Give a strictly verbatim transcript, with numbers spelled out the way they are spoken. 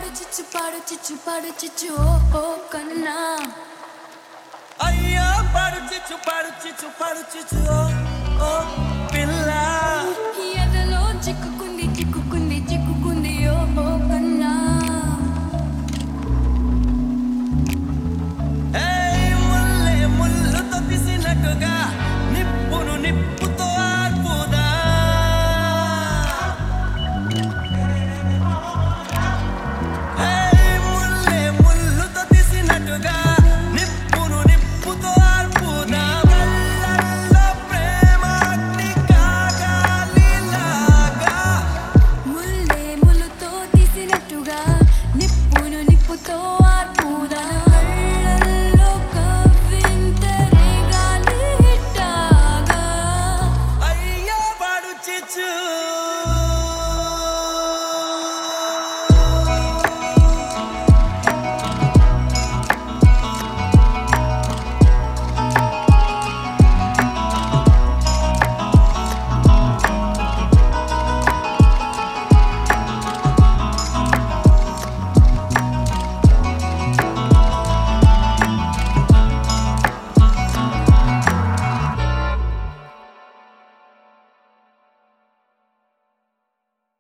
చిచ్చు పాడు చిచ్చు పాడు చిచ్చు ఓ ఓ కన్నా అయ్యో పాడు చిచ్చు పాడు చిచ్చు పాడు చిచ్చు ఓ ఓ పిల్ల ఎదలో చిక్కుకుంది చిక్కుకుంది చిక్కు